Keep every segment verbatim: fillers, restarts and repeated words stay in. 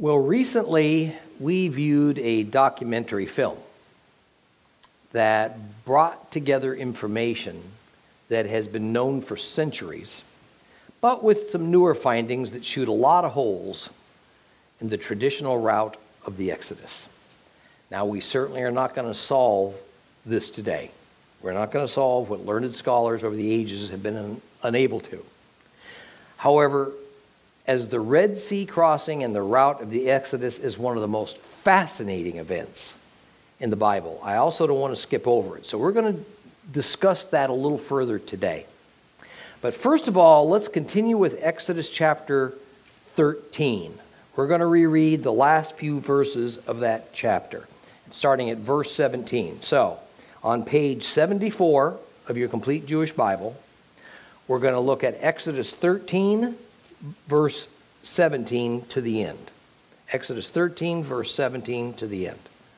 Well, recently we viewed a documentary film that brought together information that has been known for centuries, but with some newer findings that shoot a lot of holes in the traditional route of the Exodus. Now, we certainly are not going to solve this today. We're not going to solve what learned scholars over the ages have been un- unable to. However, as the Red Sea crossing and the route of the Exodus is one of the most fascinating events in the Bible, I also don't want to skip over it. So we're going to discuss that a little further today. But first of all, let's continue with Exodus chapter thirteen. We're going to reread the last few verses of that chapter, starting at verse seventeen. So, on page seventy-four of your complete Jewish Bible, we're going to look at Exodus thirteen, verse seventeen to the end. Exodus thirteen, verse seventeen to the end.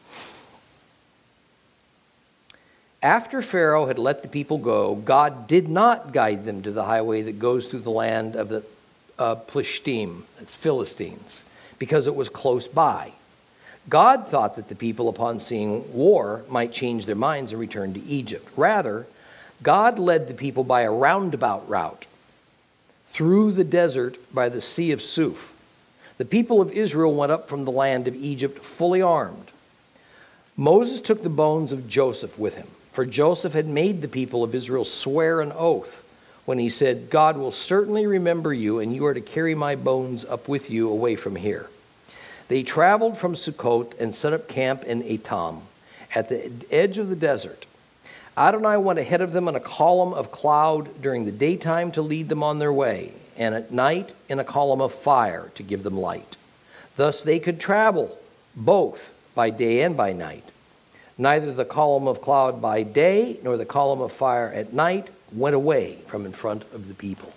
After Pharaoh had let the people go, God did not guide them to the highway that goes through the land of the uh, Plishtim, that's Philistines, because it was close by. God thought that the people, upon seeing war, might change their minds and return to Egypt. Rather, God led the people by a roundabout route through the desert by the Sea of Suf. The people of Israel went up from the land of Egypt fully armed. Moses took the bones of Joseph with him, for Joseph had made the people of Israel swear an oath when he said, God will certainly remember you, and you are to carry my bones up with you away from here. They traveled from Sukkot and set up camp in Etam, at the edge of the desert. Adonai went ahead of them in a column of cloud during the daytime to lead them on their way, and at night in a column of fire to give them light. Thus they could travel both by day and by night. Neither the column of cloud by day nor the column of fire at night went away from in front of the people.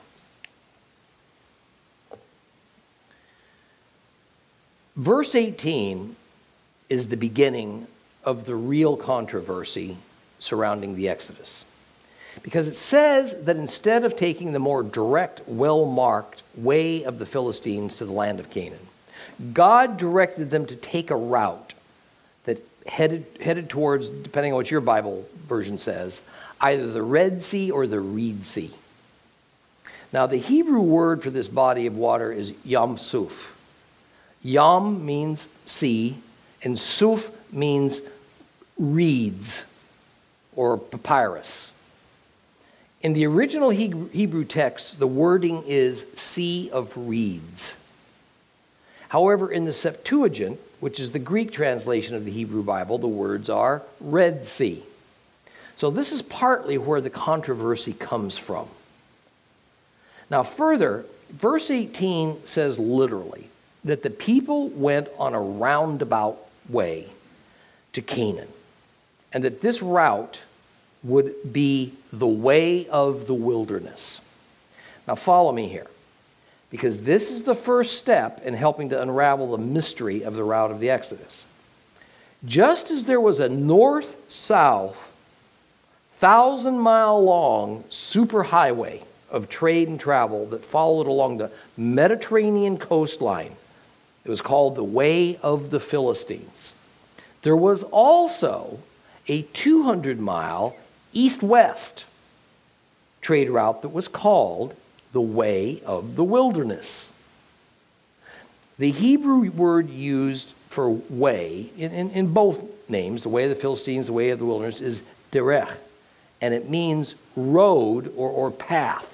Verse eighteen is the beginning of the real controversy surrounding the Exodus, because it says that instead of taking the more direct, well-marked way of the Philistines to the land of Canaan, God directed them to take a route that headed, headed towards, depending on what your Bible version says, either the Red Sea or the Reed Sea. Now, the Hebrew word for this body of water is Yam Suf. Yam means sea, and Suf means reeds or papyrus. In the original Hebrew text, the wording is Sea of Reeds. However, in the Septuagint, which is the Greek translation of the Hebrew Bible, the words are Red Sea. So this is partly where the controversy comes from. Now further, verse eighteen says literally that the people went on a roundabout way to Canaan, and that this route would be the way of the wilderness. Now follow me here, because this is the first step in helping to unravel the mystery of the route of the Exodus. Just as there was a north-south, thousand-mile-long superhighway of trade and travel that followed along the Mediterranean coastline, it was called the Way of the Philistines. There was also a two hundred mile east-west trade route that was called the Way of the Wilderness. The Hebrew word used for way in, in, in both names, the Way of the Philistines, the Way of the Wilderness, is derech, and it means road or, or path.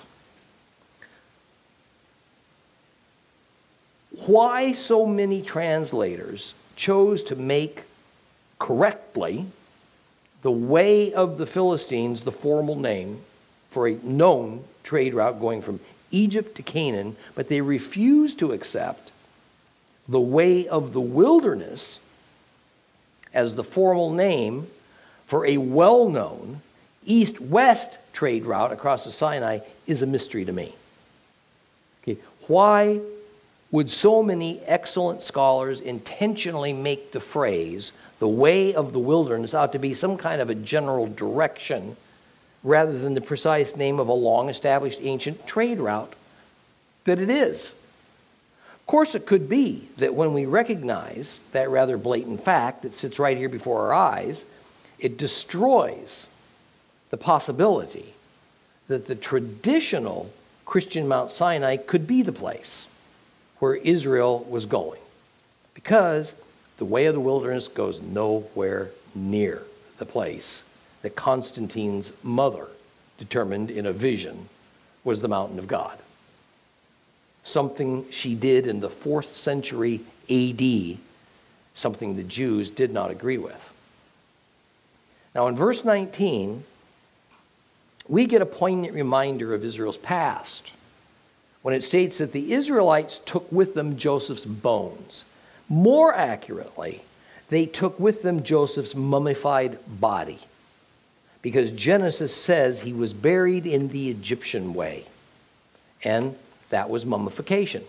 Why so many translators chose to make correctly the Way of the Philistines the formal name for a known trade route going from Egypt to Canaan, but they refused to accept the Way of the Wilderness as the formal name for a well-known east-west trade route across the Sinai is a mystery to me. Okay, why would so many excellent scholars intentionally make the phrase the Way of the Wilderness out to be some kind of a general direction rather than the precise name of a long-established ancient trade route that it is? Of course, it could be that when we recognize that rather blatant fact that sits right here before our eyes, it destroys the possibility that the traditional Christian Mount Sinai could be the place where Israel was going, because the way of the wilderness goes nowhere near the place that Constantine's mother determined in a vision was the mountain of God. Something she did in the fourth century A D, something the Jews did not agree with. Now in verse nineteen, we get a poignant reminder of Israel's past when it states that the Israelites took with them Joseph's bones. More accurately, they took with them Joseph's mummified body, because Genesis says he was buried in the Egyptian way, and that was mummification.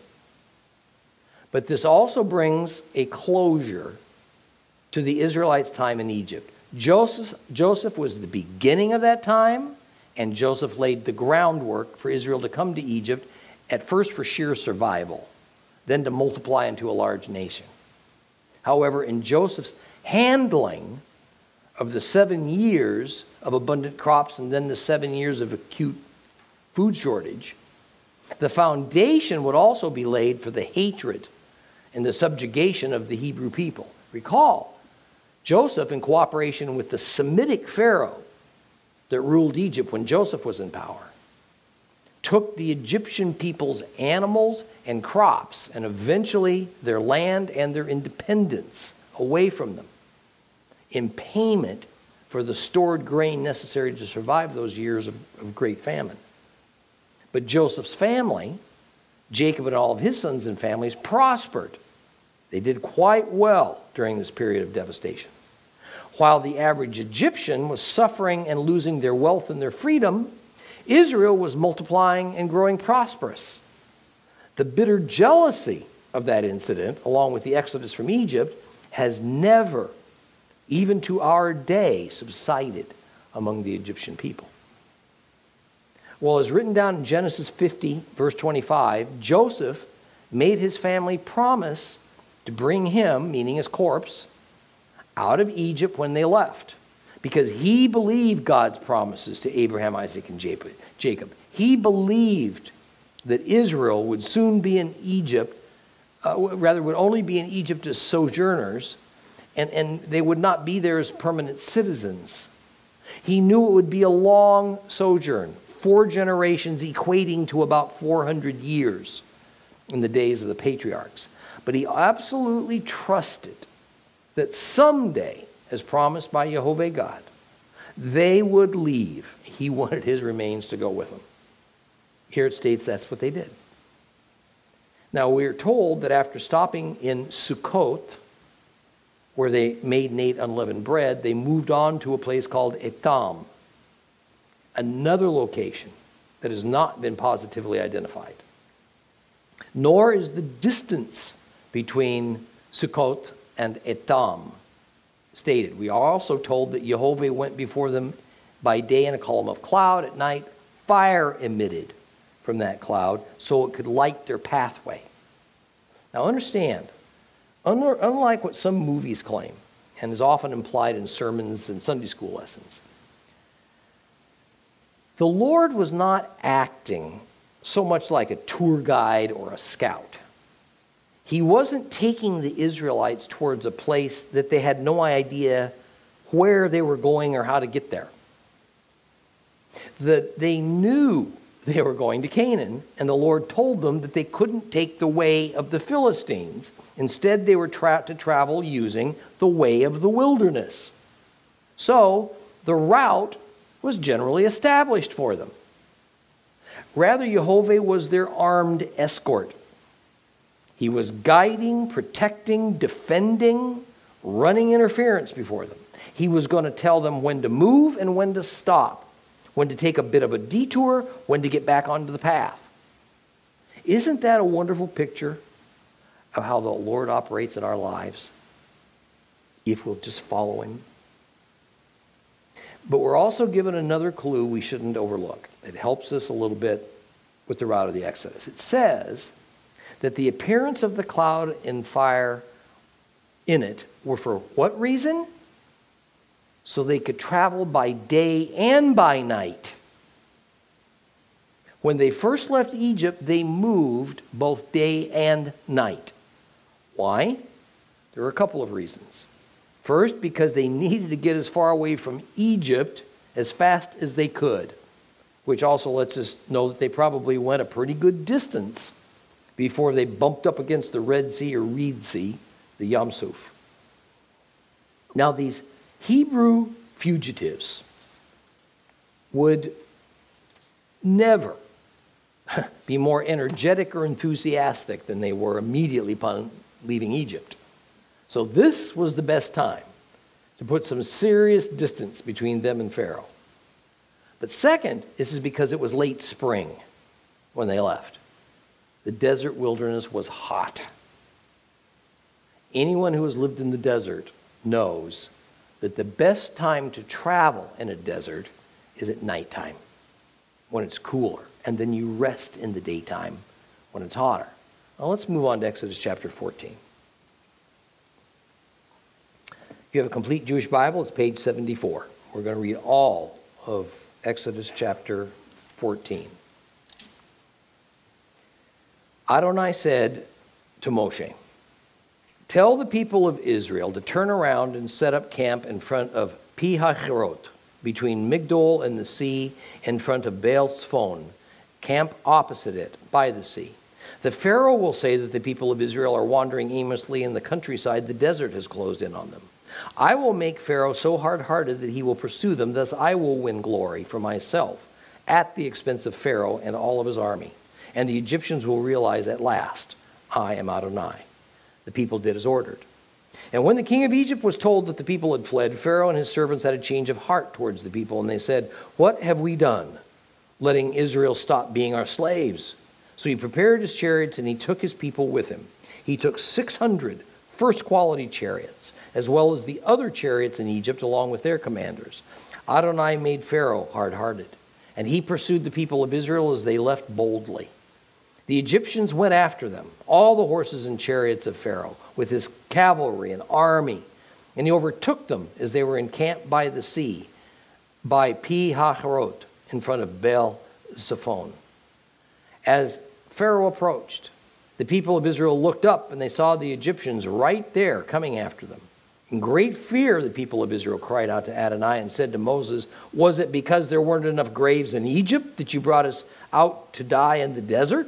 But this also brings a closure to the Israelites' time in Egypt. Joseph, Joseph was the beginning of that time, and Joseph laid the groundwork for Israel to come to Egypt, at first for sheer survival, then to multiply into a large nation. However, in Joseph's handling of the seven years of abundant crops and then the seven years of acute food shortage, the foundation would also be laid for the hatred and the subjugation of the Hebrew people. Recall, Joseph, in cooperation with the Semitic Pharaoh that ruled Egypt when Joseph was in power, took the Egyptian people's animals and crops and eventually their land and their independence away from them in payment for the stored grain necessary to survive those years of, of great famine. But Joseph's family, Jacob and all of his sons and families, prospered. They did quite well during this period of devastation. While the average Egyptian was suffering and losing their wealth and their freedom, Israel was multiplying and growing prosperous. The bitter jealousy of that incident, along with the exodus from Egypt, has never, even to our day, subsided among the Egyptian people. Well, as written down in Genesis fifty, verse twenty-five, Joseph made his family promise to bring him, meaning his corpse, out of Egypt when they left, because he believed God's promises to Abraham, Isaac, and Jacob. He believed that Israel would soon be in Egypt, uh, rather would only be in Egypt as sojourners, and, and they would not be there as permanent citizens. He knew it would be a long sojourn, four generations equating to about four hundred years in the days of the patriarchs. But he absolutely trusted that someday, as promised by Jehovah God, they would leave. He wanted his remains to go with them. Here it states that's what they did. Now we are told that after stopping in Sukkot, where they made and ate unleavened bread, they moved on to a place called Etam, another location that has not been positively identified. Nor is the distance between Sukkot and Etam stated. We are also told that Jehovah went before them by day in a column of cloud, at night fire emitted from that cloud so it could light their pathway. Now understand, unlike what some movies claim, and is often implied in sermons and Sunday school lessons, the Lord was not acting so much like a tour guide or a scout. He wasn't taking the Israelites towards a place that they had no idea where they were going or how to get there. That they knew they were going to Canaan, and the Lord told them that they couldn't take the way of the Philistines. Instead, they were tra- to travel using the way of the wilderness. So, the route was generally established for them. Rather, Jehovah was their armed escort. He was guiding, protecting, defending, running interference before them. He was going to tell them when to move and when to stop, when to take a bit of a detour, when to get back onto the path. Isn't that a wonderful picture of how the Lord operates in our lives if we'll just follow him? But we're also given another clue we shouldn't overlook. It helps us a little bit with the route of the Exodus. It says that the appearance of the cloud and fire in it were for what reason? So they could travel by day and by night. When they first left Egypt, they moved both day and night. Why? There were a couple of reasons. First, because they needed to get as far away from Egypt as fast as they could, which also lets us know that they probably went a pretty good distance before they bumped up against the Red Sea or Reed Sea, the Yam Suf. Now, these Hebrew fugitives would never be more energetic or enthusiastic than they were immediately upon leaving Egypt. So this was the best time to put some serious distance between them and Pharaoh. But second, this is because it was late spring when they left. The desert wilderness was hot. Anyone who has lived in the desert knows that the best time to travel in a desert is at nighttime, when it's cooler, and then you rest in the daytime when it's hotter. Now let's move on to Exodus chapter fourteen. If you have a complete Jewish Bible, it's page seventy-four. We're going to read all of Exodus chapter fourteen. Adonai said to Moshe, "Tell the people of Israel to turn around and set up camp in front of Pi Hahiroth, between Migdol and the sea, in front of Baal Tzfon. Camp opposite it, by the sea. The Pharaoh will say that the people of Israel are wandering aimlessly in the countryside. The desert has closed in on them. I will make Pharaoh so hard-hearted that he will pursue them. Thus I will win glory for myself at the expense of Pharaoh and all of his army. And the Egyptians will realize at last, I am Adonai." The people did as ordered. And when the king of Egypt was told that the people had fled, Pharaoh and his servants had a change of heart towards the people, and they said, "What have we done, letting Israel stop being our slaves?" So he prepared his chariots, and he took his people with him. He took six hundred first-quality chariots, as well as the other chariots in Egypt, along with their commanders. Adonai made Pharaoh hard-hearted, and he pursued the people of Israel as they left boldly. The Egyptians went after them, all the horses and chariots of Pharaoh, with his cavalry and army, and he overtook them as they were encamped by the sea, by Pi Hahiroth, in front of Baal Zephon. As Pharaoh approached, the people of Israel looked up, and they saw the Egyptians right there coming after them. In great fear, the people of Israel cried out to Adonai and said to Moses, "Was it because there weren't enough graves in Egypt that you brought us out to die in the desert?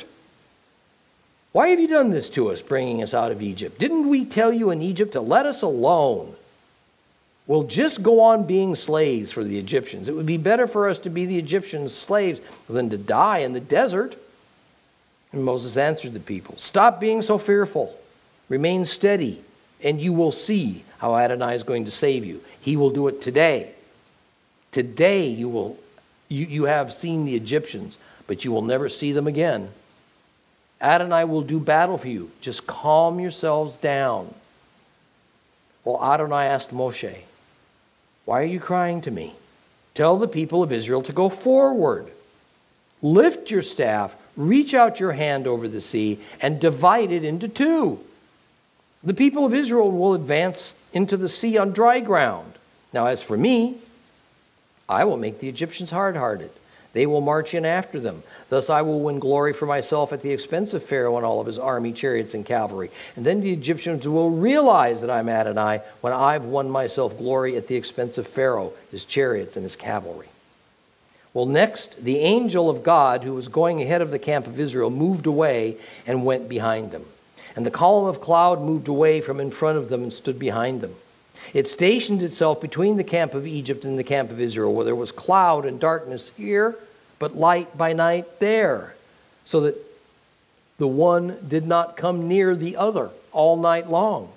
Why have you done this to us, bringing us out of Egypt? Didn't we tell you in Egypt to let us alone? We'll just go on being slaves for the Egyptians. It would be better for us to be the Egyptians' slaves than to die in the desert." And Moses answered the people, "Stop being so fearful. Remain steady, and you will see how Adonai is going to save you. He will do it today. Today you will you, you have seen the Egyptians, but you will never see them again. Adonai will do battle for you. Just calm yourselves down." Well, Adonai asked Moshe, "Why are you crying to me? Tell the people of Israel to go forward. Lift your staff, reach out your hand over the sea, and divide it into two. The people of Israel will advance into the sea on dry ground. Now, as for me, I will make the Egyptians hard-hearted. They will march in after them. Thus I will win glory for myself at the expense of Pharaoh and all of his army, chariots, and cavalry. And then the Egyptians will realize that I'm Adonai when I've won myself glory at the expense of Pharaoh, his chariots, and his cavalry." Well, next, the angel of God, who was going ahead of the camp of Israel, moved away and went behind them. And the column of cloud moved away from in front of them and stood behind them. It stationed itself between the camp of Egypt and the camp of Israel, where there was cloud and darkness here, but light by night there, so that the one did not come near the other all night long.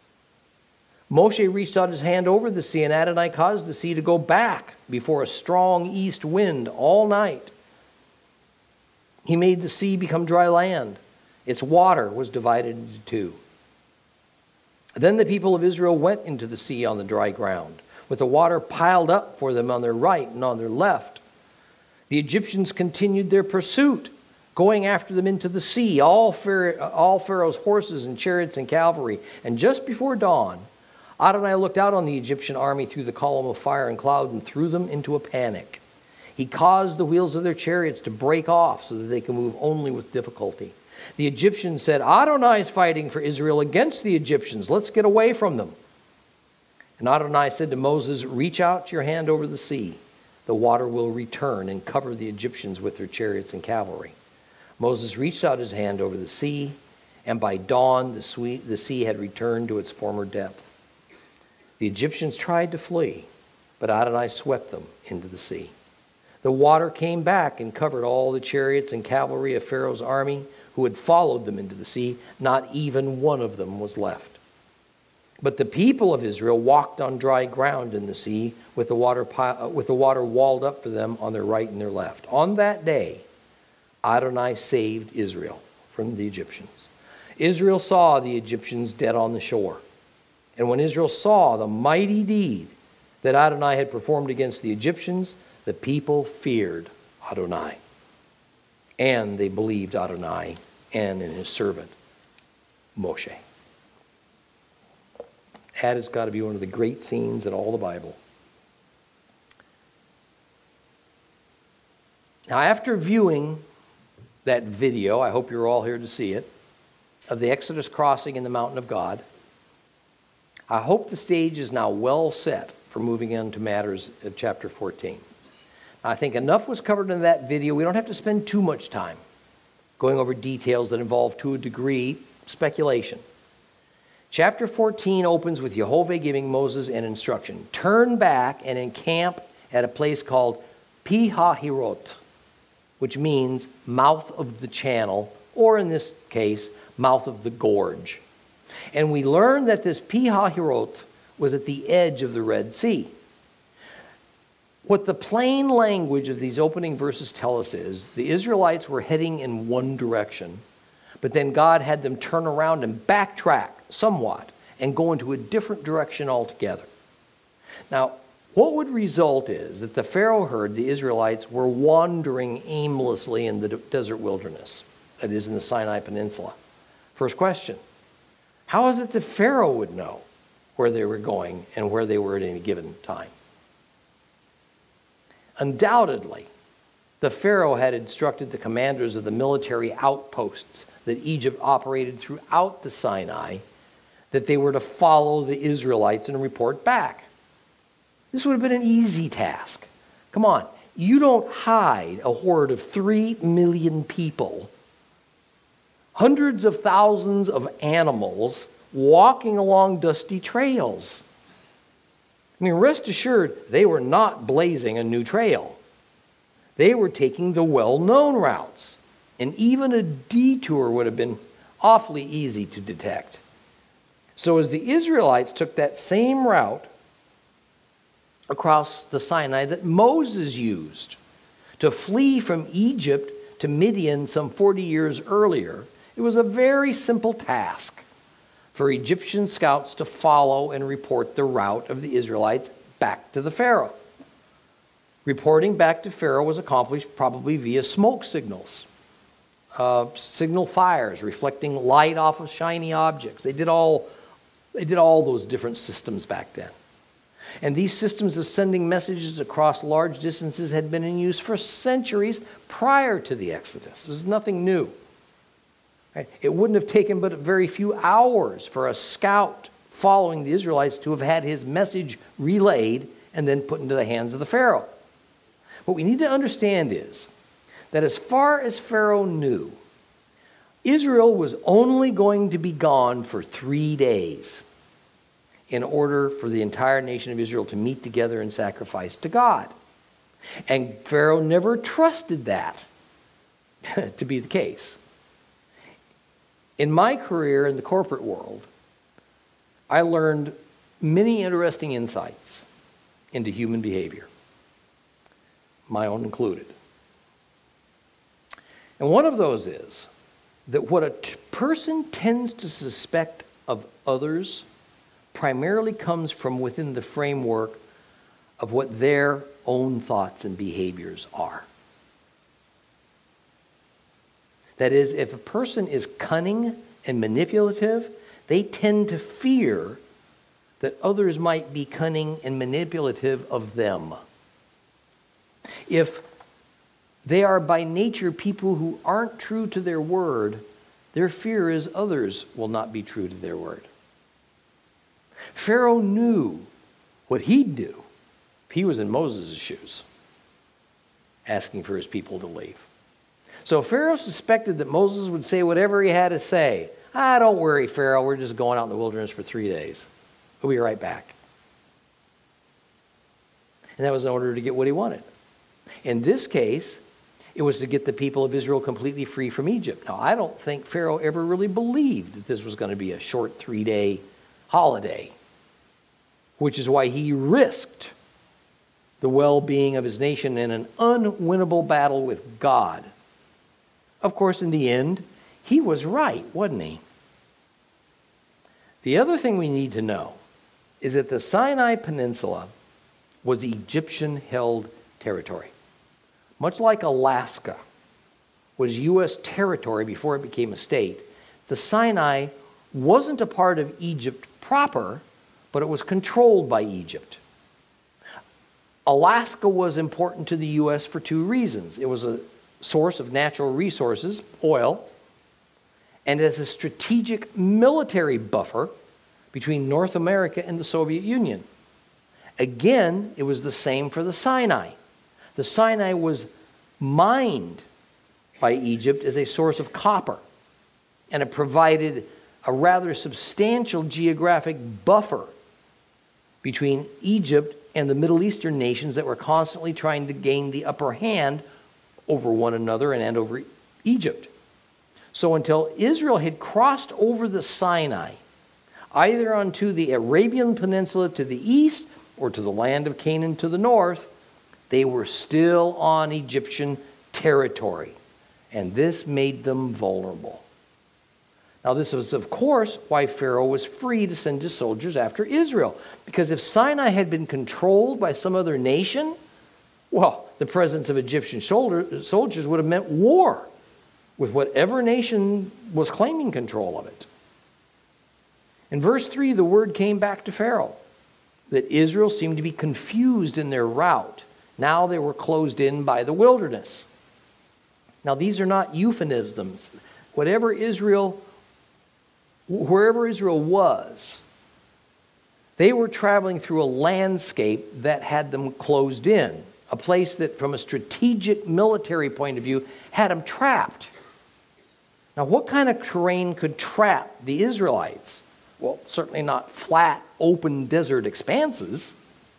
Moshe reached out his hand over the sea, and Adonai caused the sea to go back before a strong east wind all night. He made the sea become dry land. Its water was divided into two. Then the people of Israel went into the sea on the dry ground, with the water piled up for them on their right and on their left. The Egyptians continued their pursuit, going after them into the sea, all, Pharaoh, all Pharaoh's horses and chariots and cavalry. And just before dawn, Adonai looked out on the Egyptian army through the column of fire and cloud and threw them into a panic. He caused the wheels of their chariots to break off so that they could move only with difficulty. The Egyptians said, Adonai is fighting for Israel against the Egyptians. Let's get away from them. And Adonai said to Moses, reach out your hand over the sea. The water will return and cover the Egyptians with their chariots and cavalry. Moses reached out his hand over the sea, and by dawn the sea had returned to its former depth. The Egyptians tried to flee, but Adonai swept them into the sea. The water came back and covered all the chariots and cavalry of Pharaoh's army who had followed them into the sea. Not even one of them was left. But the people of Israel walked on dry ground in the sea with the water, with the water walled up for them on their right and their left. On that day, Adonai saved Israel from the Egyptians. Israel saw the Egyptians dead on the shore. And when Israel saw the mighty deed that Adonai had performed against the Egyptians, the people feared Adonai. And they believed Adonai and in his servant, Moshe. That has got to be one of the great scenes in all the Bible. Now, after viewing that video, I hope you're all here to see it, of the Exodus crossing in the mountain of God, I hope the stage is now well set for moving into matters of chapter fourteen. I think enough was covered in that video. We don't have to spend too much time going over details that involve, to a degree, speculation. Chapter fourteen opens with Jehovah giving Moses an instruction. Turn back and encamp at a place called Pi-hahirot, which means mouth of the channel, or in this case, mouth of the gorge. And we learn that this Pi-hahirot was at the edge of the Red Sea. What the plain language of these opening verses tell us is the Israelites were heading in one direction, but then God had them turn around and backtrack somewhat and go into a different direction altogether. Now, what would result is that the Pharaoh heard the Israelites were wandering aimlessly in the desert wilderness, that is, in the Sinai Peninsula. First question, how is it that Pharaoh would know where they were going and where they were at any given time? Undoubtedly, the Pharaoh had instructed the commanders of the military outposts that Egypt operated throughout the Sinai that they were to follow the Israelites and report back. This would have been an easy task. Come on, you don't hide a horde of three million people, hundreds of thousands of animals walking along dusty trails. I mean, rest assured, they were not blazing a new trail. They were taking the well-known routes, and even a detour would have been awfully easy to detect. So as the Israelites took that same route across the Sinai that Moses used to flee from Egypt to Midian some forty years earlier, it was a very simple task for Egyptian scouts to follow and report the route of the Israelites back to the Pharaoh. Reporting back to Pharaoh was accomplished probably via smoke signals, uh, signal fires reflecting light off of shiny objects. They did all, they did all those different systems back then. And these systems of sending messages across large distances had been in use for centuries prior to the Exodus. It was nothing new. It wouldn't have taken but a very few hours for a scout following the Israelites to have had his message relayed and then put into the hands of the Pharaoh. What we need to understand is that as far as Pharaoh knew, Israel was only going to be gone for three days in order for the entire nation of Israel to meet together and sacrifice to God. And Pharaoh never trusted that to be the case. In my career in the corporate world, I learned many interesting insights into human behavior, my own included. And one of those is that what a t- person tends to suspect of others primarily comes from within the framework of what their own thoughts and behaviors are. That is, if a person is cunning and manipulative, they tend to fear that others might be cunning and manipulative of them. If they are by nature people who aren't true to their word, their fear is others will not be true to their word. Pharaoh knew what he'd do if he was in Moses' shoes, asking for his people to leave. So Pharaoh suspected that Moses would say whatever he had to say. Ah, don't worry, Pharaoh, we're just going out in the wilderness for three days. We'll be right back. And that was in order to get what he wanted. In this case, it was to get the people of Israel completely free from Egypt. Now, I don't think Pharaoh ever really believed that this was going to be a short three-day holiday, which is why he risked the well-being of his nation in an unwinnable battle with God. Of course, in the end, he was right, wasn't he? The other thing we need to know is that the Sinai Peninsula was Egyptian-held territory. Much like Alaska was U S territory before it became a state, the Sinai wasn't a part of Egypt proper, but it was controlled by Egypt. Alaska was important to the U S for two reasons. It was a source of natural resources, oil, and as a strategic military buffer between North America and the Soviet Union. Again, it was the same for the Sinai. The Sinai was mined by Egypt as a source of copper, and it provided a rather substantial geographic buffer between Egypt and the Middle Eastern nations that were constantly trying to gain the upper hand over one another and, and over Egypt. So until Israel had crossed over the Sinai, either onto the Arabian Peninsula to the east or to the land of Canaan to the north, they were still on Egyptian territory. And this made them vulnerable. Now, this was, of course, why Pharaoh was free to send his soldiers after Israel. Because if Sinai had been controlled by some other nation, well, the presence of Egyptian shoulder, soldiers would have meant war with whatever nation was claiming control of it. In verse three, the word came back to Pharaoh that Israel seemed to be confused in their route. Now they were closed in by the wilderness. Now, these are not euphemisms. Whatever Israel, wherever Israel was, they were traveling through a landscape that had them closed in, a place that, from a strategic military point of view, had them trapped. Now, what kind of terrain could trap the Israelites? Well, certainly not flat, open desert expanses.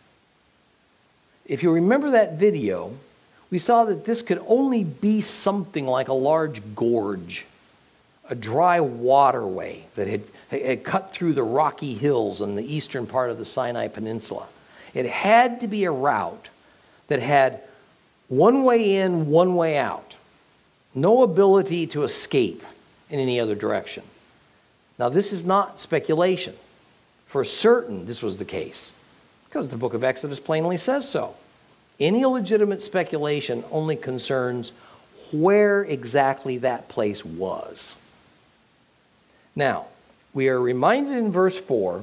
If you remember that video, we saw that this could only be something like a large gorge, a dry waterway that had, had cut through the rocky hills in the eastern part of the Sinai Peninsula. It had to be a route that had one way in, one way out, no ability to escape in any other direction. Now, this is not speculation. For certain, this was the case, because the book of Exodus plainly says so. Any legitimate speculation only concerns where exactly that place was. Now, we are reminded in verse four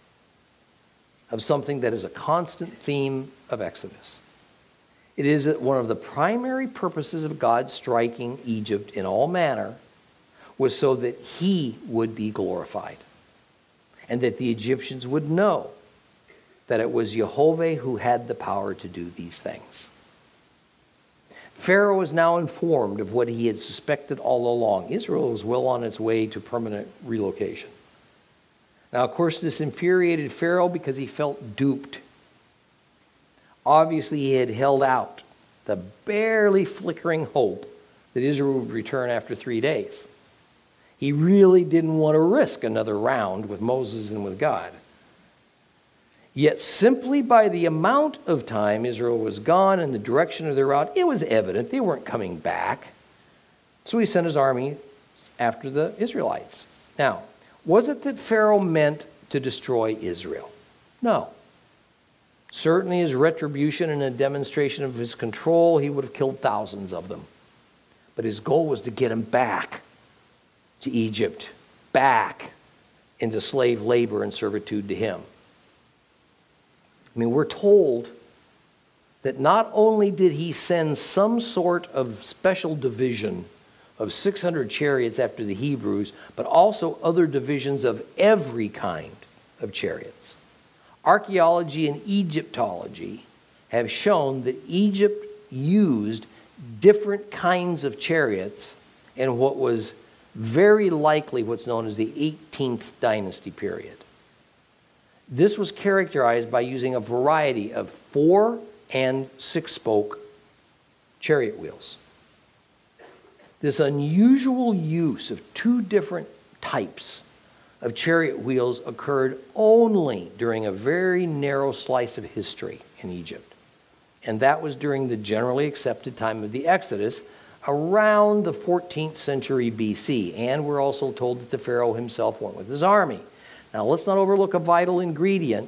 of something that is a constant theme of Exodus. It is that one of the primary purposes of God striking Egypt in all manner was so that he would be glorified, and that the Egyptians would know that it was Jehovah who had the power to do these things. Pharaoh is now informed of what he had suspected all along. Israel was well on its way to permanent relocation. Now, of course, this infuriated Pharaoh because he felt duped. Obviously, he had held out the barely flickering hope that Israel would return after three days. He really didn't want to risk another round with Moses and with God. Yet simply by the amount of time Israel was gone in the direction of their route, it was evident they weren't coming back. So he sent his army after the Israelites. Now, was it that Pharaoh meant to destroy Israel? No. Certainly as retribution and a demonstration of his control, he would have killed thousands of them. But his goal was to get them back to Egypt, back into slave labor and servitude to him. I mean, we're told that not only did he send some sort of special division of six hundred chariots after the Hebrews, but also other divisions of every kind of chariots. Archaeology and Egyptology have shown that Egypt used different kinds of chariots in what was very likely what's known as the eighteenth dynasty period. This was characterized by using a variety of four and six spoke chariot wheels. This unusual use of two different types of chariot wheels occurred only during a very narrow slice of history in Egypt. And that was during the generally accepted time of the Exodus, around the fourteenth century B C. And we're also told that the Pharaoh himself went with his army. Now, let's not overlook a vital ingredient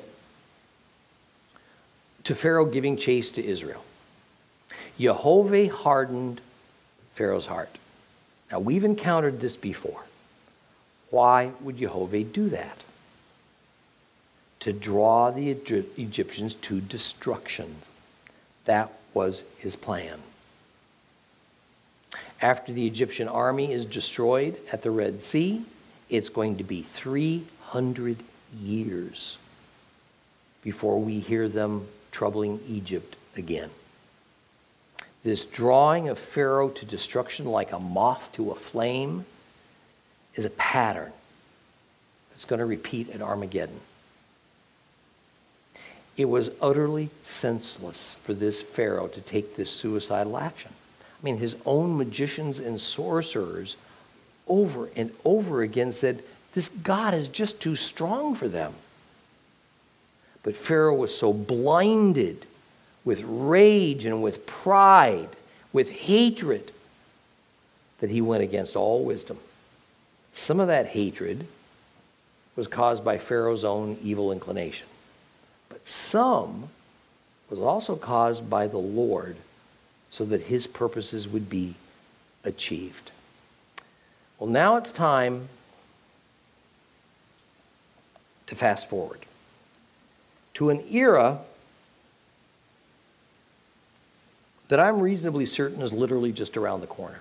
to Pharaoh giving chase to Israel. Jehovah hardened Pharaoh's heart. Now, we've encountered this before. Why would Jehovah do that? To draw the Egyptians to destruction. That was his plan. After the Egyptian army is destroyed at the Red Sea, it's going to be three hundred years before we hear them troubling Egypt again. This drawing of Pharaoh to destruction like a moth to a flame is a pattern that's going to repeat at Armageddon. It was utterly senseless for this Pharaoh to take this suicidal action. I mean, his own magicians and sorcerers over and over again said, this God is just too strong for them. But Pharaoh was so blinded with rage and with pride, with hatred, that he went against all wisdom. Some of that hatred was caused by Pharaoh's own evil inclination. But some was also caused by the Lord so that his purposes would be achieved. Well, now it's time to fast forward to an era that I'm reasonably certain is literally just around the corner.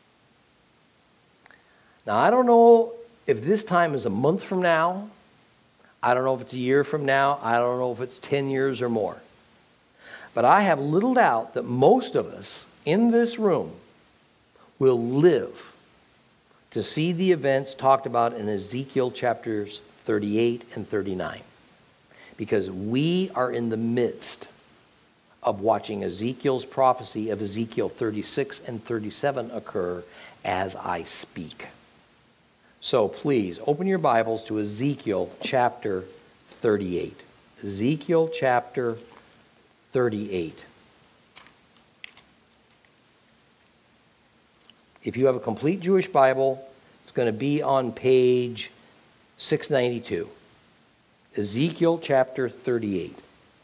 Now, I don't know if this time is a month from now. I don't know if it's a year from now. I don't know if it's ten years or more. But I have little doubt that most of us in this room will live to see the events talked about in Ezekiel chapters thirty-eight and thirty-nine. Because we are in the midst of watching Ezekiel's prophecy of Ezekiel thirty-six and thirty-seven occur as I speak. So please, open your Bibles to Ezekiel chapter thirty-eight. Ezekiel chapter thirty-eight. If you have a complete Jewish Bible, it's going to be on page six ninety-two. Ezekiel chapter thirty-eight.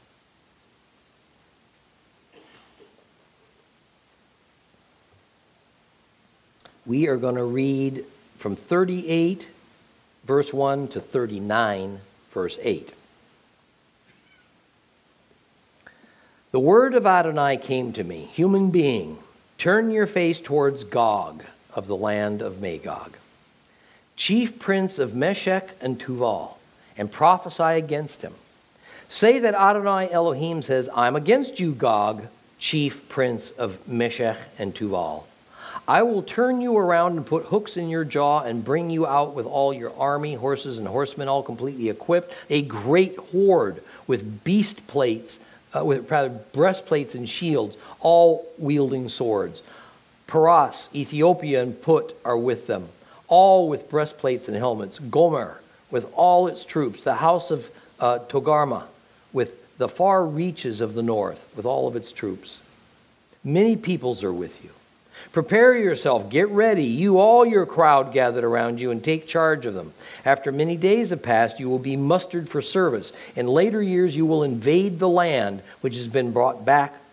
We are going to read from thirty-eight, verse one, to thirty-nine, verse eight. The word of Adonai came to me, human being, turn your face towards Gog of the land of Magog, chief prince of Meshech and Tuval, and prophesy against him. Say that Adonai Elohim says, I'm against you, Gog, chief prince of Meshech and Tuval. I will turn you around and put hooks in your jaw and bring you out with all your army, horses and horsemen, all completely equipped, a great horde with beast plates, uh, with rather breastplates and shields, all wielding swords. Paras, Ethiopia, and Put are with them, all with breastplates and helmets. Gomer, with all its troops. The house of uh, Togarma, with the far reaches of the north, with all of its troops. Many peoples are with you. Prepare yourself, get ready, you all your crowd gathered around you, and take charge of them. After many days have passed, you will be mustered for service. In later years, you will invade the land which has been brought back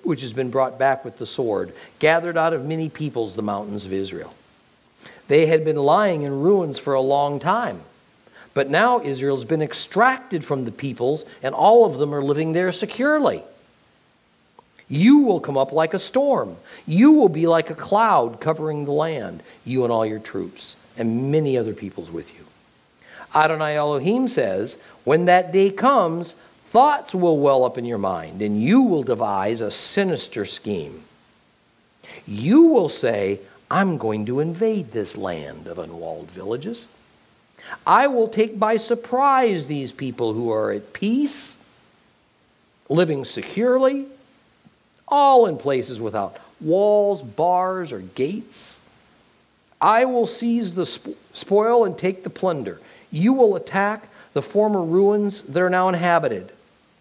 which has been brought back with the sword, gathered out of many peoples the mountains of Israel. They had been lying in ruins for a long time. But now Israel's been extracted from the peoples, and all of them are living there securely. You will come up like a storm. You will be like a cloud covering the land, you and all your troops, and many other peoples with you. Adonai Elohim says, when that day comes, thoughts will well up in your mind, and you will devise a sinister scheme. You will say, I'm going to invade this land of unwalled villages. I will take by surprise these people who are at peace, living securely, all in places without walls, bars, or gates. I will seize the spoil and take the plunder. You will attack the former ruins that are now inhabited.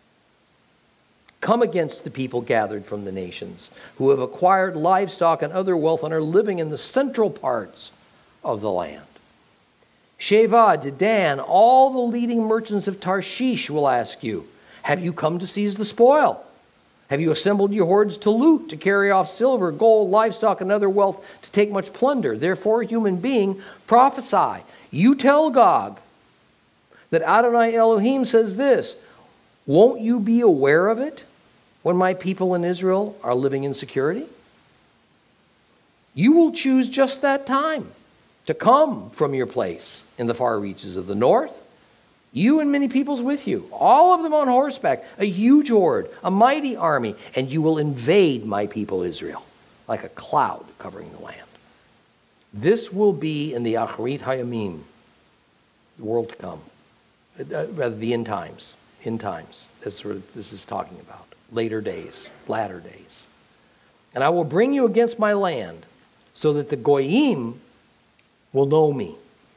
Come against the people gathered from the nations, who have acquired livestock and other wealth and are living in the central parts of the land. Sheva, Dedan, all the leading merchants of Tarshish will ask you, have you come to seize the spoil? Have you assembled your hordes to loot, to carry off silver, gold, livestock, and other wealth, to take much plunder? Therefore, human being, prophesy. You tell Gog that Adonai Elohim says this, won't you be aware of it when my people in Israel are living in security? You will choose just that time to come from your place in the far reaches of the north, you and many peoples with you, all of them on horseback, a huge horde, a mighty army, and you will invade my people Israel like a cloud covering the land. This will be in the Acharit Hayamim, the world to come, uh, rather the end times, end times. That's what this is talking about, later days, latter days. And I will bring you against my land so that the Goyim will know me.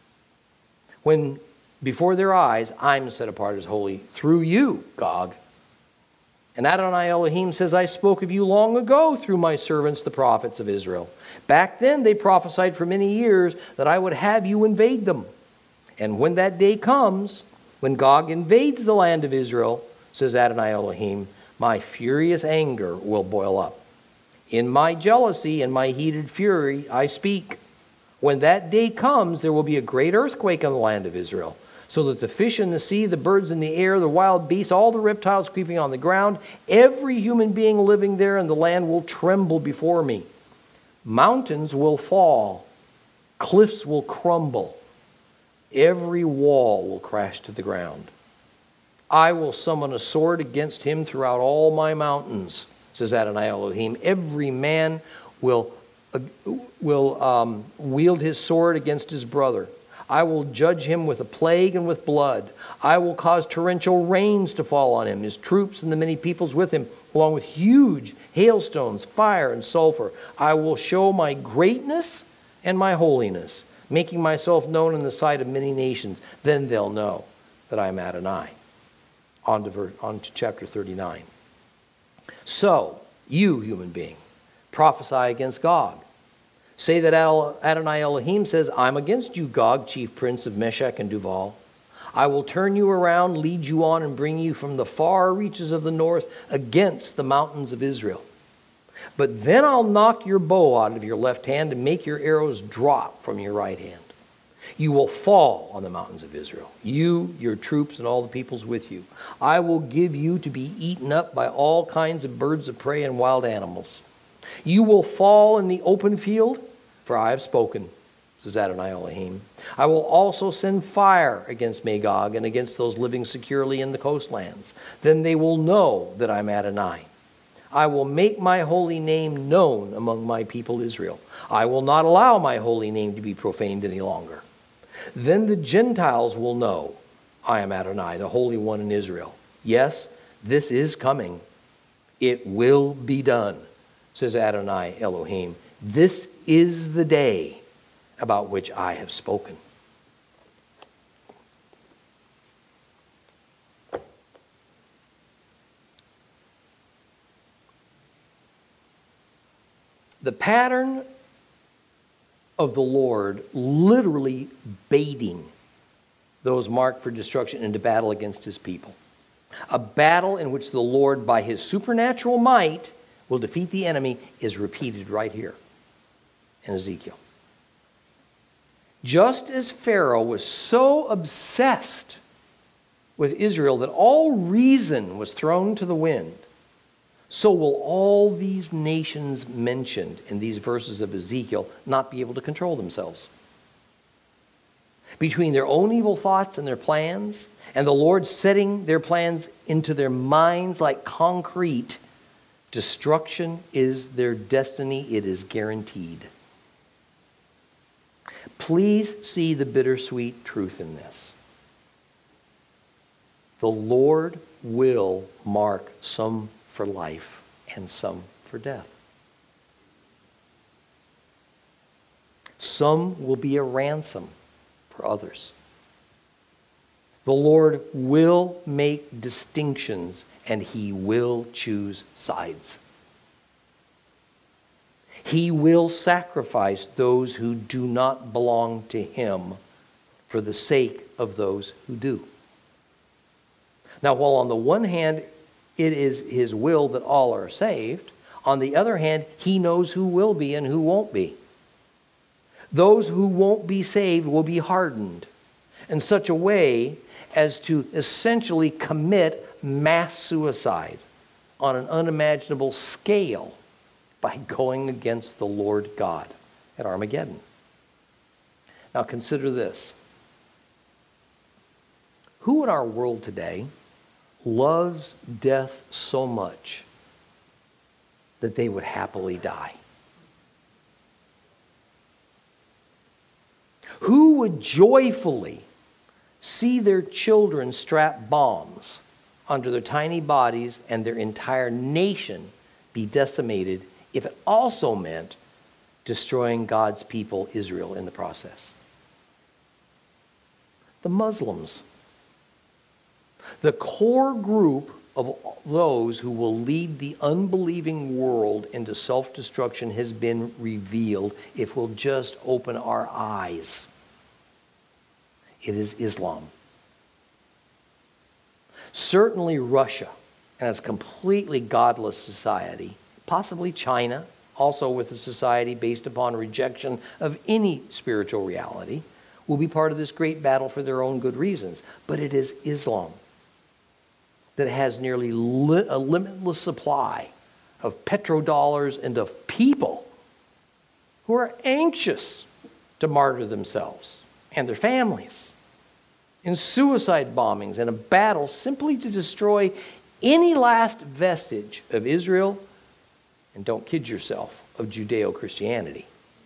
When before their eyes, I'm set apart as holy through you, Gog. And Adonai Elohim says, I spoke of you long ago through my servants, the prophets of Israel. Back then they prophesied for many years that I would have you invade them. And when that day comes, when Gog invades the land of Israel, says Adonai Elohim, my furious anger will boil up. In my jealousy and my heated fury I speak. When that day comes, there will be a great earthquake on the land of Israel, so that the fish in the sea, the birds in the air, the wild beasts, all the reptiles creeping on the ground, every human being living there in the land will tremble before me. Mountains will fall, cliffs will crumble, every wall will crash to the ground. I will summon a sword against him throughout all my mountains, says Adonai Elohim. Every man will will um, wield his sword against his brother. I will judge him with a plague and with blood. I will cause torrential rains to fall on him, his troops and the many peoples with him, along with huge hailstones, fire, and sulfur. I will show my greatness and my holiness, making myself known in the sight of many nations. Then they'll know that I am Adonai. On to, ver- on to chapter thirty-nine. So, you, human being, prophesy against Gog. Say that Adonai Elohim says, I'm against you, Gog, chief prince of Meshech and Duval. I will turn you around, lead you on, and bring you from the far reaches of the north against the mountains of Israel. But then I'll knock your bow out of your left hand and make your arrows drop from your right hand. You will fall on the mountains of Israel, you, your troops, and all the peoples with you. I will give you to be eaten up by all kinds of birds of prey and wild animals. You will fall in the open field, for I have spoken, says Adonai Elohim. I will also send fire against Magog and against those living securely in the coastlands. Then they will know that I'm Adonai. I will make my holy name known among my people Israel. I will not allow my holy name to be profaned any longer. Then the Gentiles will know I am Adonai, the Holy One in Israel. Yes, this is coming. It will be done, says Adonai Elohim. This is the day about which I have spoken. The pattern of the Lord literally baiting those marked for destruction into battle against his people. A battle in which the Lord, by his supernatural might, will defeat the enemy is repeated right here in Ezekiel. Just as Pharaoh was so obsessed with Israel that all reason was thrown to the wind, so will all these nations mentioned in these verses of Ezekiel not be able to control themselves. Between their own evil thoughts and their plans, and the Lord setting their plans into their minds like concrete, destruction is their destiny. It is guaranteed. Please see the bittersweet truth in this. The Lord will mark some for life and some for death. Some will be a ransom for others. The Lord will make distinctions and he will choose sides. He will sacrifice those who do not belong to him for the sake of those who do. Now, while on the one hand, it is his will that all are saved, on the other hand, he knows who will be and who won't be. Those who won't be saved will be hardened in such a way as to essentially commit mass suicide on an unimaginable scale by going against the Lord God at Armageddon. Now consider this. Who in our world today loves death so much that they would happily die? Who would joyfully see their children strap bombs onto their tiny bodies and their entire nation be decimated if it also meant destroying God's people, Israel, in the process? The Muslims. The core group of those who will lead the unbelieving world into self-destruction has been revealed if we'll just open our eyes. It is Islam. Certainly Russia, and its completely godless society, possibly China, also with a society based upon rejection of any spiritual reality, will be part of this great battle for their own good reasons. But it is Islam that has nearly li- a limitless supply of petrodollars and of people who are anxious to martyr themselves and their families in suicide bombings and a battle simply to destroy any last vestige of Israel, and don't kid yourself, of Judeo-Christianity.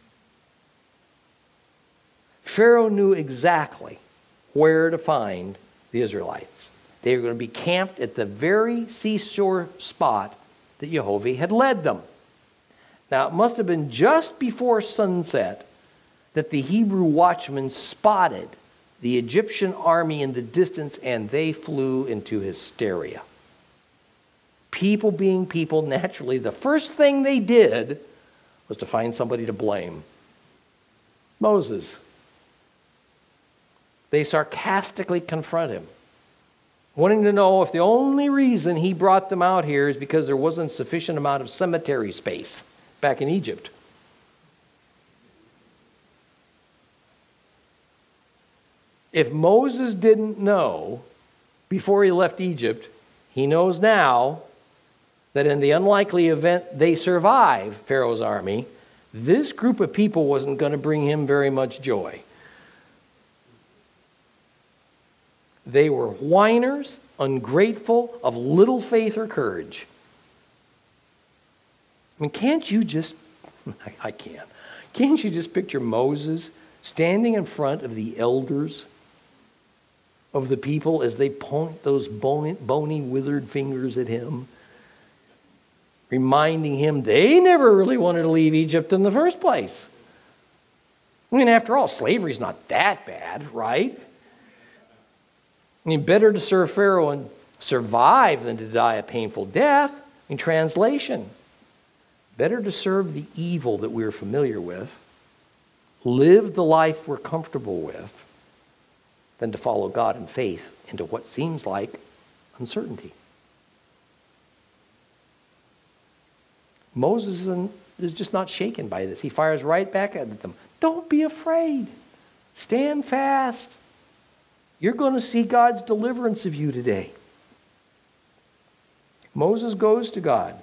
Pharaoh knew exactly where to find the Israelites. They were going to be camped at the very seashore spot that Jehovah had led them. Now, it must have been just before sunset that the Hebrew watchmen spotted the Egyptian army in the distance, and they flew into hysteria. People being people, naturally, the first thing they did was to find somebody to blame. Moses. They sarcastically confront him, wanting to know if the only reason he brought them out here is because there wasn't sufficient amount of cemetery space back in Egypt. If Moses didn't know before he left Egypt, he knows now that in the unlikely event they survive Pharaoh's army, this group of people wasn't going to bring him very much joy. They were whiners, ungrateful, of little faith or courage. I mean, can't you just, I, I can't, can't you just picture Moses standing in front of the elders of the people as they point those bony, bony, withered fingers at him, reminding him they never really wanted to leave Egypt in the first place? I mean, after all, slavery's not that bad, right? I mean, better to serve Pharaoh and survive than to die a painful death. In translation, better to serve the evil that we're familiar with, live the life we're comfortable with, than to follow God in faith into what seems like uncertainty. Moses is just not shaken by this. He fires right back at them. Don't be afraid. Stand fast. You're going to see God's deliverance of you today. Moses goes to God.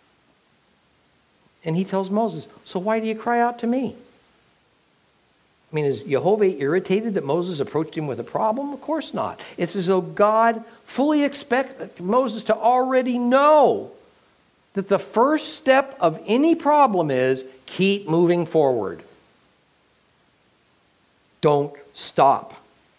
And he tells Moses, so why do you cry out to me? I mean, is Jehovah irritated that Moses approached him with a problem? Of course not. It's as though God fully expects Moses to already know that the first step of any problem is keep moving forward. Don't stop.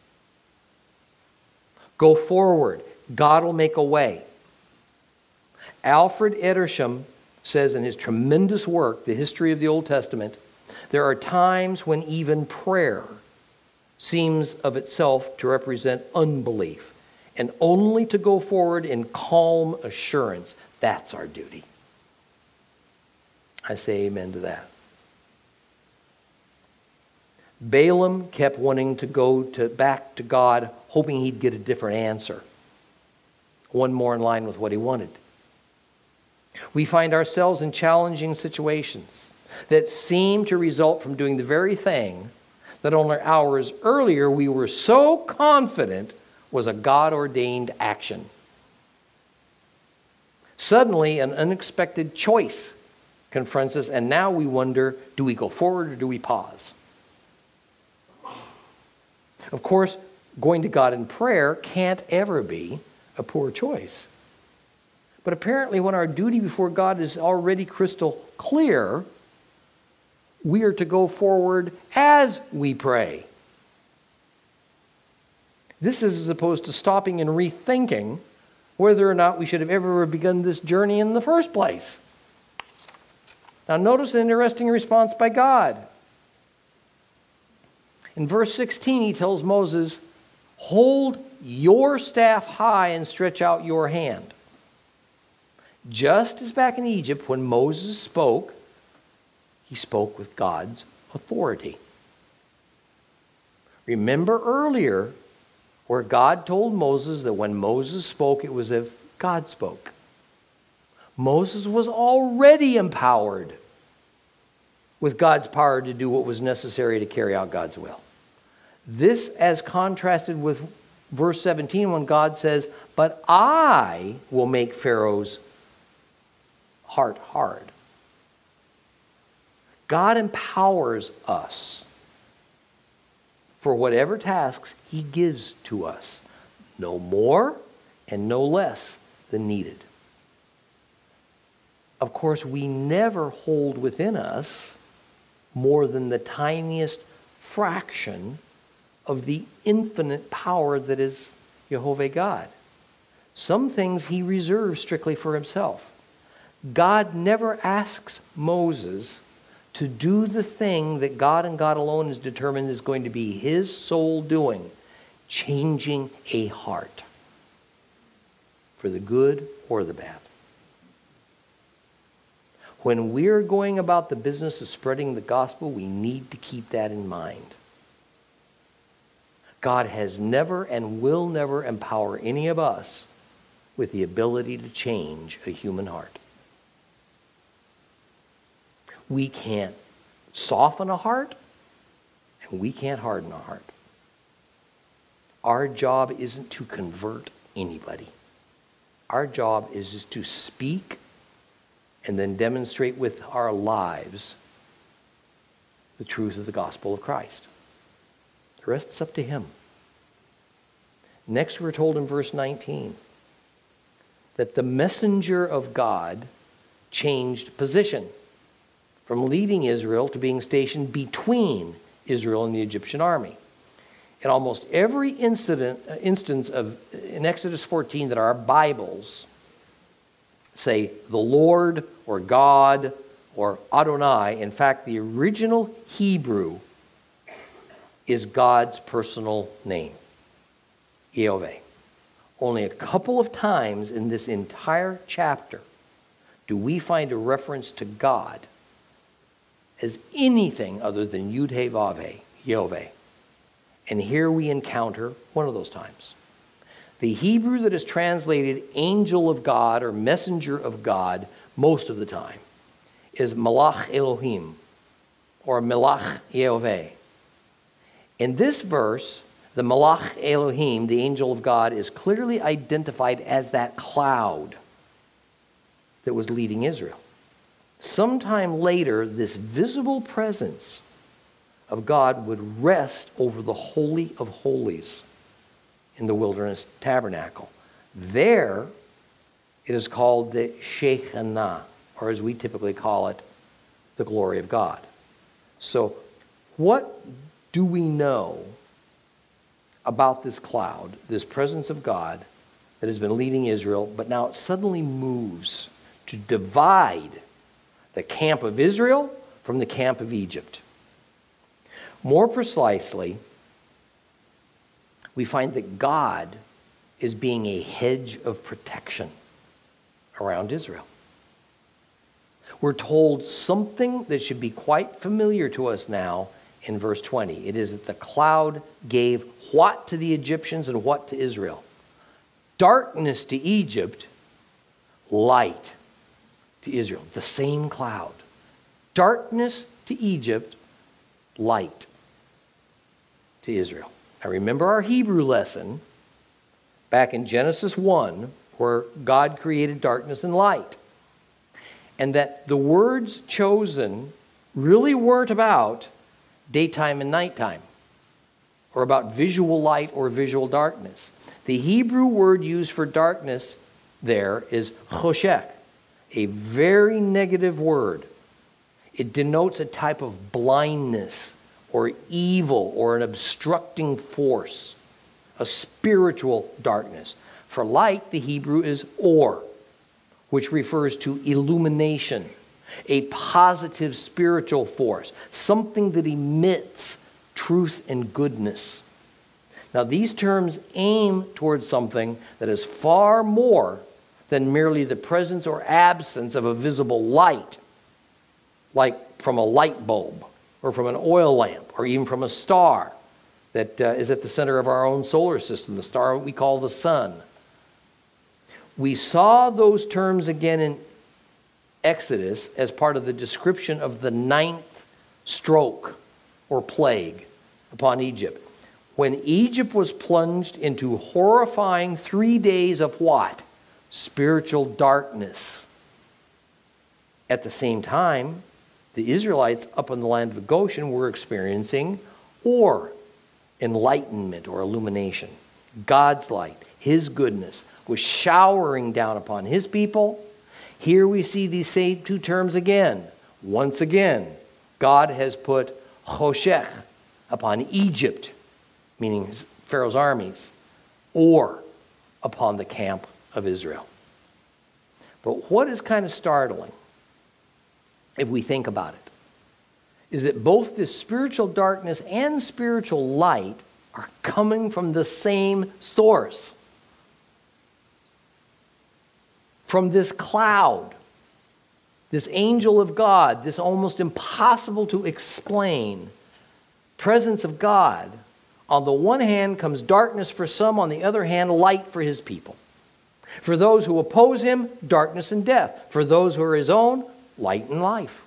Go forward. God will make a way. Alfred Edersheim says in his tremendous work, The History of the Old Testament, there are times when even prayer seems of itself to represent unbelief, and only to go forward in calm assurance. That's our duty. I say amen to that. Balaam kept wanting to go to, back to God, hoping he'd get a different answer. One more in line with what he wanted. We find ourselves in challenging situations that seem to result from doing the very thing that only hours earlier we were so confident was a God-ordained action. Suddenly, an unexpected choice confronts us, and now we wonder, do we go forward or do we pause? Of course, going to God in prayer can't ever be a poor choice. But apparently when our duty before God is already crystal clear, we are to go forward as we pray. This is as opposed to stopping and rethinking whether or not we should have ever begun this journey in the first place. Now notice an interesting response by God. In verse sixteen, he tells Moses, hold your staff high and stretch out your hand. Just as back in Egypt, when Moses spoke, he spoke with God's authority. Remember earlier where God told Moses that when Moses spoke, it was as if God spoke. Moses was already empowered with God's power to do what was necessary to carry out God's will. This as contrasted with verse seventeen when God says, but I will make Pharaoh's heart hard. God empowers us for whatever tasks he gives to us, no more and no less than needed. Of course, we never hold within us more than the tiniest fraction of the infinite power that is Jehovah God. Some things he reserves strictly for himself. God never asks Moses to do the thing that God and God alone has determined is going to be his sole doing, changing a heart for the good or the bad. When we're going about the business of spreading the gospel, we need to keep that in mind. God has never and will never empower any of us with the ability to change a human heart. We can't soften a heart, and we can't harden a heart. Our job isn't to convert anybody. Our job is just to speak and then demonstrate with our lives the truth of the gospel of Christ. The rest is up to him. Next, we're told in verse nineteen that the messenger of God changed position from leading Israel to being stationed between Israel and the Egyptian army. In almost every incident, uh, instance of in Exodus fourteen that our Bibles say the Lord or God or Adonai, in fact, the original Hebrew is God's personal name, Yehovah. Only a couple of times in this entire chapter do we find a reference to God as anything other than Yud-Heh-Vav-Heh, Yehovah. And here we encounter one of those times. The Hebrew that is translated angel of God or messenger of God most of the time is Malach Elohim, or Melach Yehovah. In this verse, the Malach Elohim, the angel of God, is clearly identified as that cloud that was leading Israel. Sometime later, this visible presence of God would rest over the Holy of Holies in the wilderness tabernacle. There, it is called the Shekinah, or as we typically call it, the glory of God. So, what do we know about this cloud, this presence of God that has been leading Israel, but now it suddenly moves to divide the camp of Israel from the camp of Egypt? More precisely, we find that God is being a hedge of protection around Israel. We're told something that should be quite familiar to us now in verse twenty. It is that the cloud gave what to the Egyptians and what to Israel? Darkness to Egypt, light to Israel. The same cloud. Darkness to Egypt, light to Israel. Now remember our Hebrew lesson back in Genesis one, where God created darkness and light. And that the words chosen really weren't about daytime and nighttime, or about visual light or visual darkness. The Hebrew word used for darkness there is choshech, a very negative word. It denotes a type of blindness or evil or an obstructing force, a spiritual darkness. For light, the Hebrew is or, which refers to illumination, a positive spiritual force, something that emits truth and goodness. Now, these terms aim towards something that is far more than merely the presence or absence of a visible light, like from a light bulb or from an oil lamp or even from a star that uh, is at the center of our own solar system, the star we call the sun. We saw those terms again in Exodus as part of the description of the ninth stroke or plague upon Egypt. When Egypt was plunged into horrifying three days of what? Spiritual darkness. At the same time, the Israelites up in the land of Goshen were experiencing or enlightenment or illumination. God's light, His goodness, was showering down upon His people. Here we see these same two terms again. Once again, God has put choshech upon Egypt, meaning Pharaoh's armies, or upon the camp of Israel. But what is kind of startling, if we think about it, is that both this spiritual darkness and spiritual light are coming from the same source. From this cloud, this angel of God, this almost impossible to explain presence of God. On the one hand comes darkness for some, on the other hand, light for His people. For those who oppose Him, darkness and death. For those who are His own, light and life.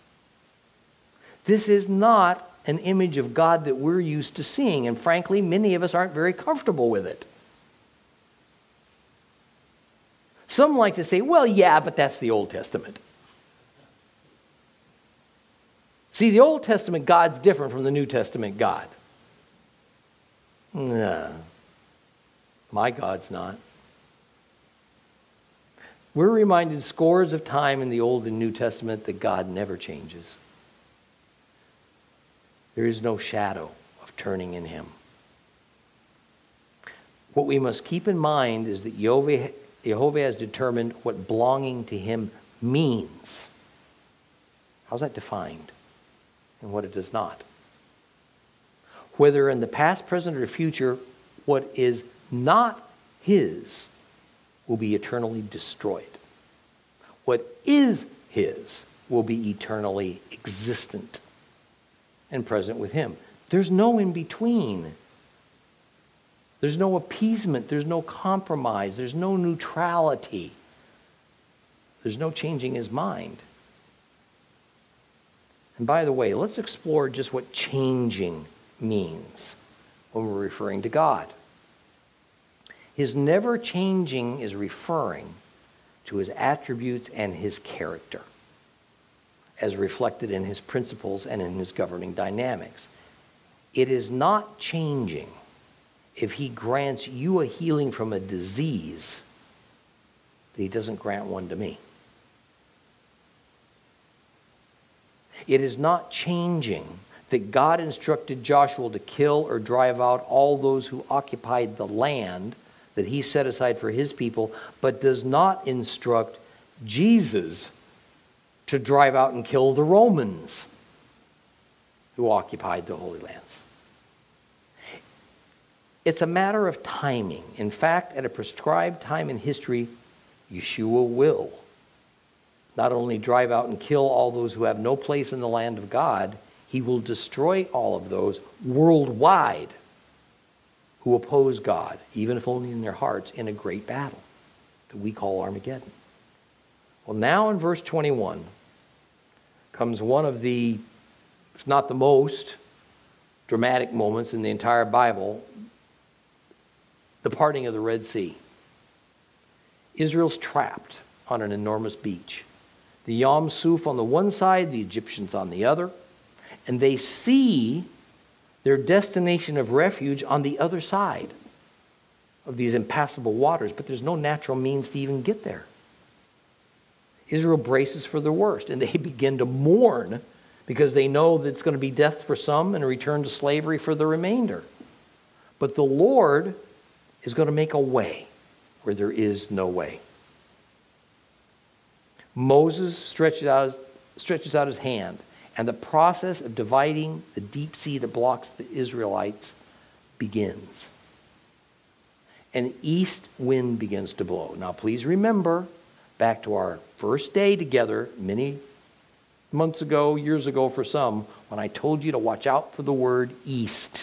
This is not an image of God that we're used to seeing, and frankly, many of us aren't very comfortable with it. Some like to say, well, yeah, but that's the Old Testament. See, the Old Testament God's different from the New Testament God. No, my God's not. We're reminded scores of times in the Old and New Testament that God never changes. There is no shadow of turning in Him. What we must keep in mind is that Jehovah, Jehovah has determined what belonging to Him means. How's that defined? And what it does not. Whether in the past, present, or future, what is not His will be eternally destroyed. What is His will be eternally existent and present with Him. There's no in between. There's no appeasement. There's no compromise. There's no neutrality. There's no changing His mind. And by the way, let's explore just what changing means when we're referring to God. His never changing is referring to his attributes and his character, as reflected in his principles and in his governing dynamics. It is not changing if he grants you a healing from a disease, but he doesn't grant one to me. It is not changing that God instructed Joshua to kill or drive out all those who occupied the land that he set aside for his people, but does not instruct Jesus to drive out and kill the Romans who occupied the Holy Lands. It's a matter of timing. In fact, at a prescribed time in history, Yeshua will not only drive out and kill all those who have no place in the land of God, he will destroy all of those worldwide who oppose God, even if only in their hearts, in a great battle that we call Armageddon. Well, now in verse twenty-one comes one of the, if not the most, dramatic moments in the entire Bible, the parting of the Red Sea. Israel's trapped on an enormous beach. The Yam Suf on the one side, the Egyptians on the other, and they see their destination of refuge on the other side of these impassable waters, but there's no natural means to even get there. Israel braces for the worst, and they begin to mourn because they know that it's going to be death for some and a return to slavery for the remainder. But the Lord is going to make a way where there is no way. Moses stretches out, stretches out his hand, and the process of dividing the deep sea that blocks the Israelites begins. An east wind begins to blow. Now, please remember, back to our first day together, many months ago, years ago for some, when I told you to watch out for the word east.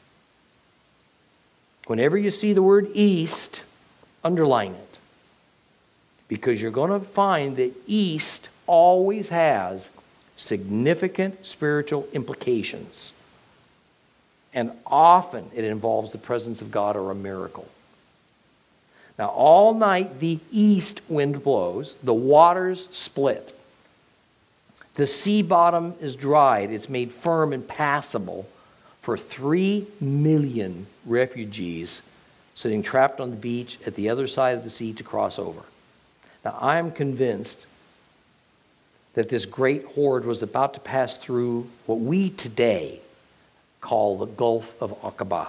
Whenever you see the word east, underline it. Because you're going to find that east always has significant spiritual implications. And often it involves the presence of God or a miracle. Now, all night the east wind blows, the waters split. The sea bottom is dried, it's made firm and passable for three million refugees sitting trapped on the beach at the other side of the sea to cross over. Now, I'm convinced that this great horde was about to pass through what we today call the Gulf of Aqaba.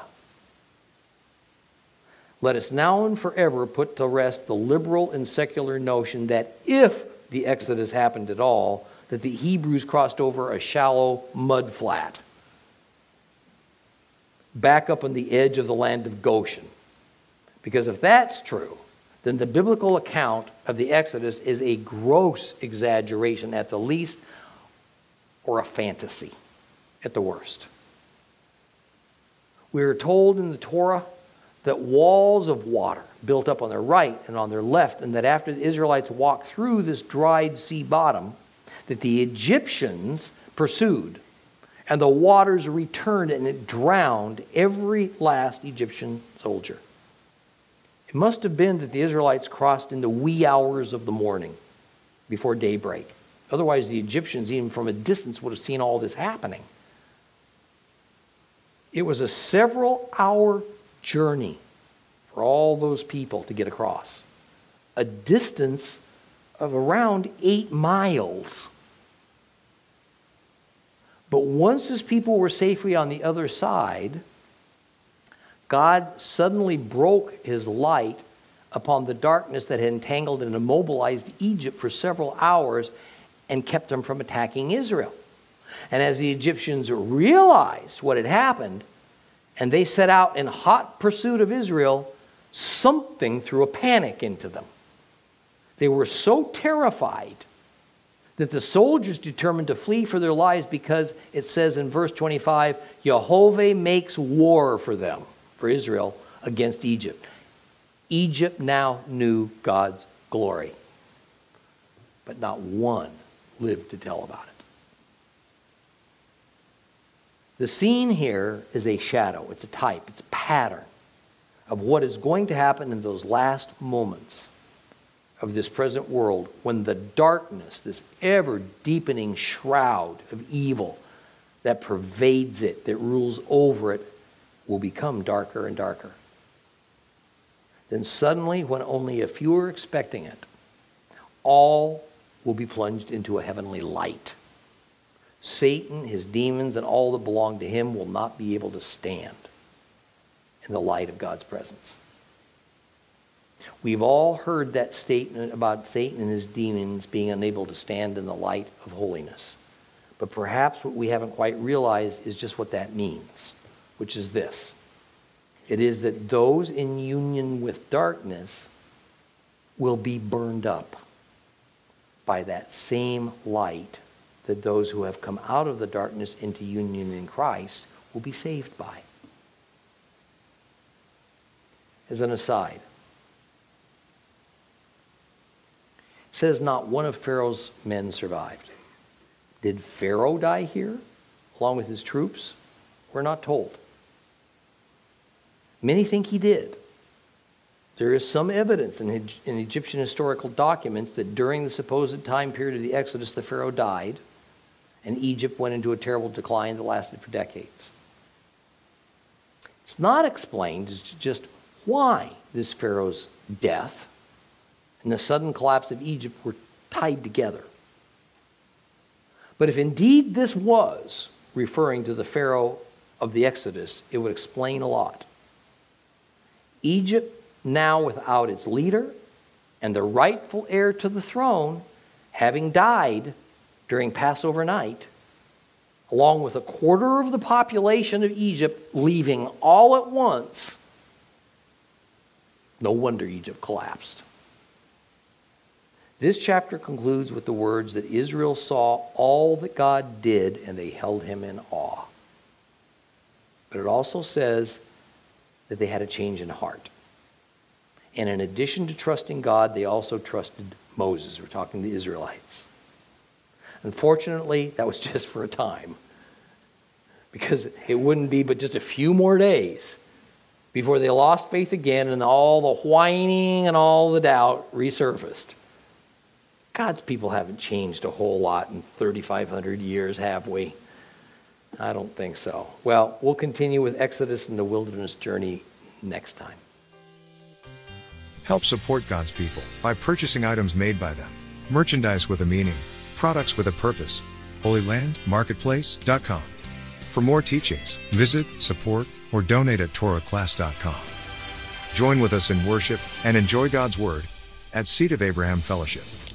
Let us now and forever put to rest the liberal and secular notion that if the Exodus happened at all, that the Hebrews crossed over a shallow mud flat back up on the edge of the land of Goshen. Because if that's true, then the biblical account of the Exodus is a gross exaggeration at the least, or a fantasy at the worst. We are told in the Torah that walls of water built up on their right and on their left, and that after the Israelites walked through this dried sea bottom, that the Egyptians pursued, and the waters returned, and it drowned every last Egyptian soldier. It must have been that the Israelites crossed in the wee hours of the morning before daybreak. Otherwise, the Egyptians, even from a distance, would have seen all this happening. It was a several hour journey for all those people to get across. A distance of around eight miles. But once his people were safely on the other side, God suddenly broke his light upon the darkness that had entangled and immobilized Egypt for several hours and kept them from attacking Israel. And as the Egyptians realized what had happened, and they set out in hot pursuit of Israel, something threw a panic into them. They were so terrified that the soldiers determined to flee for their lives, because it says in verse twenty-five, Jehovah makes war for them, for Israel, against Egypt. Egypt now knew God's glory, but not one lived to tell about it. The scene here is a shadow. It's a type. It's a pattern of what is going to happen in those last moments of this present world when the darkness, this ever-deepening shroud of evil that pervades it, that rules over it, will become darker and darker. Then suddenly, when only a few are expecting it, all will be plunged into a heavenly light. Satan, his demons, and all that belong to him will not be able to stand in the light of God's presence. We've all heard that statement about Satan and his demons being unable to stand in the light of holiness. But perhaps what we haven't quite realized is just what that means, which is this. It is that those in union with darkness will be burned up by that same light that those who have come out of the darkness into union in Christ will be saved by. As an aside, it says not one of Pharaoh's men survived. Did Pharaoh die here along with his troops? We're not told. Many think he did. There is some evidence in, in Egyptian historical documents that during the supposed time period of the Exodus, the Pharaoh died, and Egypt went into a terrible decline that lasted for decades. It's not explained as just why this Pharaoh's death and the sudden collapse of Egypt were tied together. But if indeed this was referring to the Pharaoh of the Exodus, it would explain a lot. Egypt, now without its leader and the rightful heir to the throne, having died during Passover night, along with a quarter of the population of Egypt leaving all at once, no wonder Egypt collapsed. This chapter concludes with the words that Israel saw all that God did and they held him in awe. But it also says that they had a change in heart. And in addition to trusting God, they also trusted Moses. We're talking the Israelites. Unfortunately, that was just for a time, because it wouldn't be but just a few more days before they lost faith again and all the whining and all the doubt resurfaced. God's people haven't changed a whole lot in thirty-five hundred years, have we? I don't think so. Well, we'll continue with Exodus and the wilderness journey next time. Help support God's people by purchasing items made by them. Merchandise with a meaning. Products with a purpose. Holy Land Marketplace dot com. For more teachings, visit, support, or donate at Torah class dot com. Join with us in worship and enjoy God's Word at Seed of Abraham Fellowship.